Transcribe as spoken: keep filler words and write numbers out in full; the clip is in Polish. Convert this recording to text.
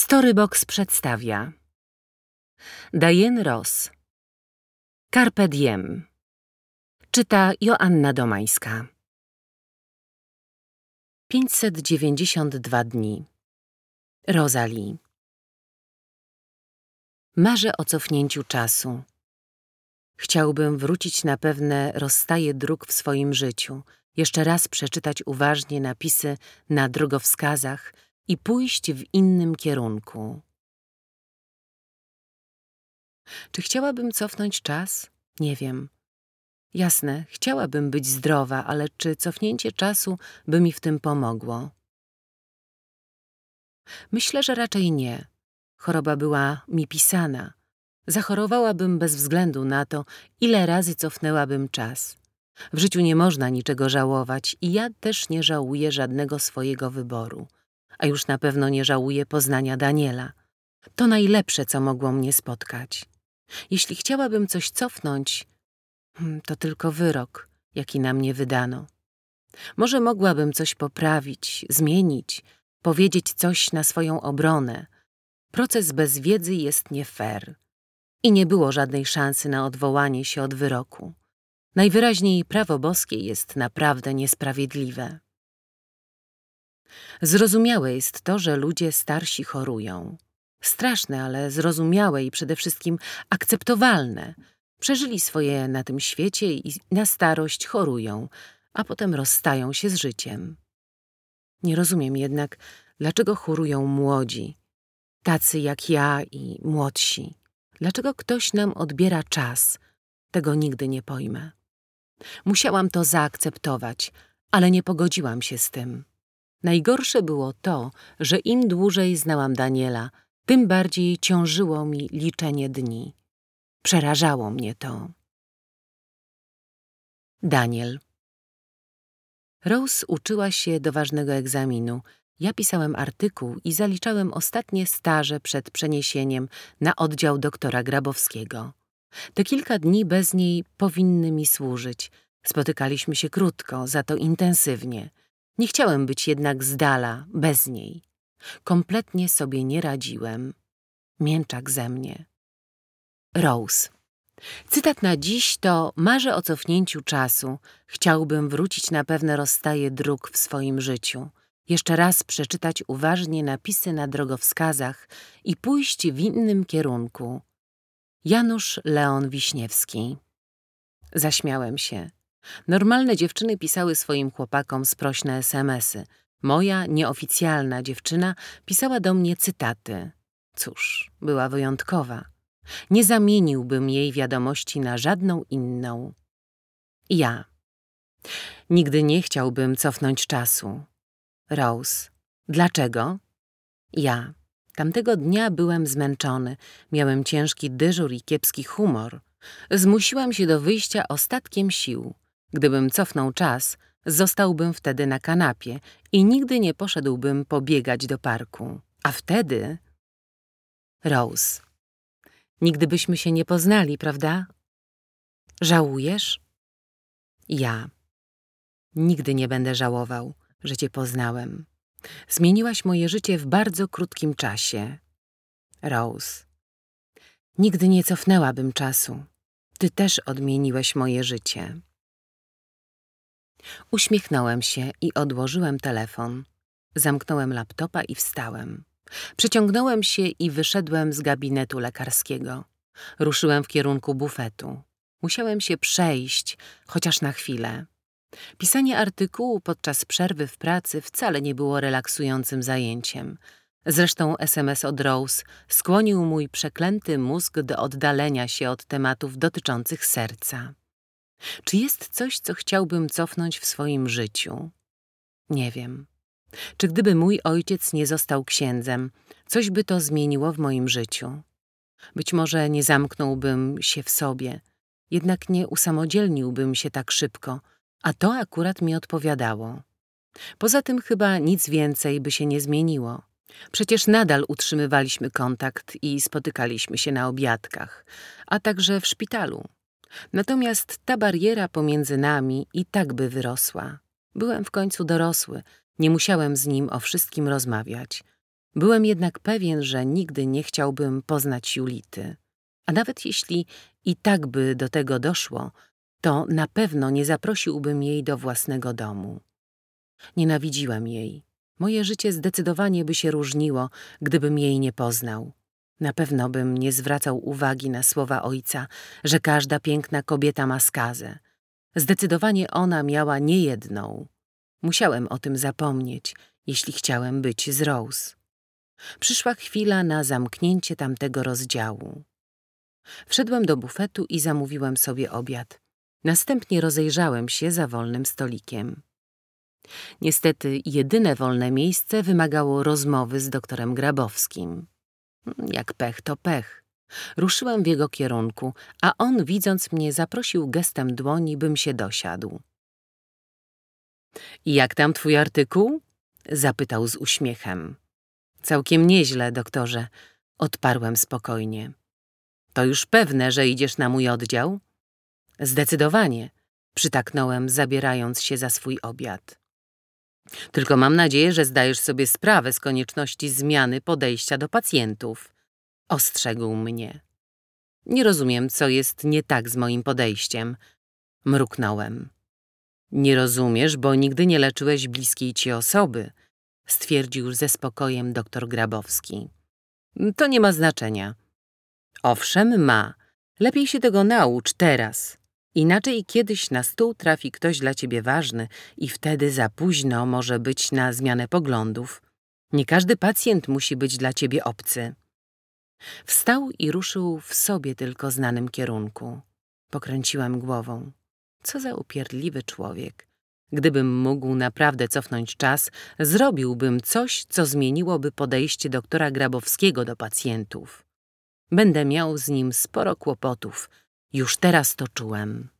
Storybox przedstawia Diane Ross. Carpe diem. Czyta Joanna Domańska. pięćset dziewięćdziesiąt dwa dni. Rosalie. Marzę o cofnięciu czasu. Chciałbym wrócić na pewne rozstaje dróg w swoim życiu, jeszcze raz przeczytać uważnie napisy na drogowskazach i pójść w innym kierunku. Czy chciałabym cofnąć czas? Nie wiem. Jasne, chciałabym być zdrowa, ale czy cofnięcie czasu by mi w tym pomogło? Myślę, że raczej nie. Choroba była mi pisana. Zachorowałabym bez względu na to, ile razy cofnęłabym czas. W życiu nie można niczego żałować i ja też nie żałuję żadnego swojego wyboru. A już na pewno nie żałuję poznania Daniela. To najlepsze, co mogło mnie spotkać. Jeśli chciałabym coś cofnąć, to tylko wyrok, jaki na mnie wydano. Może mogłabym coś poprawić, zmienić, powiedzieć coś na swoją obronę. Proces bez wiedzy jest nie fair. I nie było żadnej szansy na odwołanie się od wyroku. Najwyraźniej prawo boskie jest naprawdę niesprawiedliwe. Zrozumiałe jest to, że ludzie starsi chorują. Straszne, ale zrozumiałe i przede wszystkim akceptowalne. Przeżyli swoje na tym świecie i na starość chorują, a potem rozstają się z życiem. Nie rozumiem jednak, dlaczego chorują młodzi, tacy jak ja i młodsi. Dlaczego ktoś nam odbiera czas? Tego nigdy nie pojmę. Musiałam to zaakceptować, ale nie pogodziłam się z tym. Najgorsze było to, że im dłużej znałam Daniela, tym bardziej ciążyło mi liczenie dni. Przerażało mnie to. Daniel. Rose uczyła się do ważnego egzaminu. Ja pisałem artykuł i zaliczałem ostatnie staże przed przeniesieniem na oddział doktora Grabowskiego. Te kilka dni bez niej powinny mi służyć. Spotykaliśmy się krótko, za to intensywnie. Nie chciałem być jednak z dala, bez niej. Kompletnie sobie nie radziłem. Mięczak ze mnie. Rose. Cytat na dziś to: marzę o cofnięciu czasu. Chciałbym wrócić na pewne rozstaje dróg w swoim życiu. Jeszcze raz przeczytać uważnie napisy na drogowskazach i pójść w innym kierunku. Janusz Leon Wiśniewski. Zaśmiałem się. Normalne dziewczyny pisały swoim chłopakom sprośne esemesy. Moja nieoficjalna dziewczyna pisała do mnie cytaty. Cóż, była wyjątkowa. Nie zamieniłbym jej wiadomości na żadną inną. Ja. Nigdy nie chciałbym cofnąć czasu. Rose. Dlaczego? Ja. Tamtego dnia byłem zmęczony, miałem ciężki dyżur i kiepski humor. Zmusiłam się do wyjścia ostatkiem sił. Gdybym cofnął czas, zostałbym wtedy na kanapie i nigdy nie poszedłbym pobiegać do parku. A wtedy... Rose. Nigdy byśmy się nie poznali, prawda? Żałujesz? Ja. Nigdy nie będę żałował, że cię poznałem. Zmieniłaś moje życie w bardzo krótkim czasie. Rose. Nigdy nie cofnęłabym czasu. Ty też odmieniłeś moje życie. Uśmiechnąłem się i odłożyłem telefon. Zamknąłem laptopa i wstałem. Przeciągnąłem się i wyszedłem z gabinetu lekarskiego. Ruszyłem w kierunku bufetu. Musiałem się przejść, chociaż na chwilę. Pisanie artykułu podczas przerwy w pracy wcale nie było relaksującym zajęciem. Zresztą es em es od Rose skłonił mój przeklęty mózg do oddalenia się od tematów dotyczących serca. Czy jest coś, co chciałbym cofnąć w swoim życiu? Nie wiem. Czy gdyby mój ojciec nie został księdzem, coś by to zmieniło w moim życiu? Być może nie zamknąłbym się w sobie, jednak nie usamodzielniłbym się tak szybko, a to akurat mi odpowiadało. Poza tym chyba nic więcej by się nie zmieniło. Przecież nadal utrzymywaliśmy kontakt i spotykaliśmy się na obiadkach, a także w szpitalu. Natomiast ta bariera pomiędzy nami i tak by wyrosła. Byłem w końcu dorosły, nie musiałem z nim o wszystkim rozmawiać. Byłem jednak pewien, że nigdy nie chciałbym poznać Julity. A nawet jeśli i tak by do tego doszło, to na pewno nie zaprosiłbym jej do własnego domu. Nienawidziłem jej. Moje życie zdecydowanie by się różniło, gdybym jej nie poznał. Na pewno bym nie zwracał uwagi na słowa ojca, że każda piękna kobieta ma skazę. Zdecydowanie ona miała niejedną. Musiałem o tym zapomnieć, jeśli chciałem być z Rose. Przyszła chwila na zamknięcie tamtego rozdziału. Wszedłem do bufetu i zamówiłem sobie obiad. Następnie rozejrzałem się za wolnym stolikiem. Niestety jedyne wolne miejsce wymagało rozmowy z doktorem Grabowskim. Jak pech to pech. Ruszyłem w jego kierunku, a on, widząc mnie, zaprosił gestem dłoni, bym się dosiadł. — I jak tam twój artykuł? — zapytał z uśmiechem. — Całkiem nieźle, doktorze — odparłem spokojnie. — To już pewne, że idziesz na mój oddział? — Zdecydowanie — przytaknąłem, zabierając się za swój obiad. — Tylko mam nadzieję, że zdajesz sobie sprawę z konieczności zmiany podejścia do pacjentów — ostrzegł mnie. — Nie rozumiem, co jest nie tak z moim podejściem — mruknąłem. — Nie rozumiesz, bo nigdy nie leczyłeś bliskiej ci osoby — stwierdził ze spokojem doktor Grabowski. — To nie ma znaczenia. — Owszem, ma. Lepiej się tego naucz teraz. Inaczej kiedyś na stół trafi ktoś dla ciebie ważny i wtedy za późno może być na zmianę poglądów. Nie każdy pacjent musi być dla ciebie obcy. Wstał i ruszył w sobie tylko znanym kierunku. Pokręciłem głową. Co za upierdliwy człowiek. Gdybym mógł naprawdę cofnąć czas, zrobiłbym coś, co zmieniłoby podejście doktora Grabowskiego do pacjentów. Będę miał z nim sporo kłopotów. Już teraz to czułem.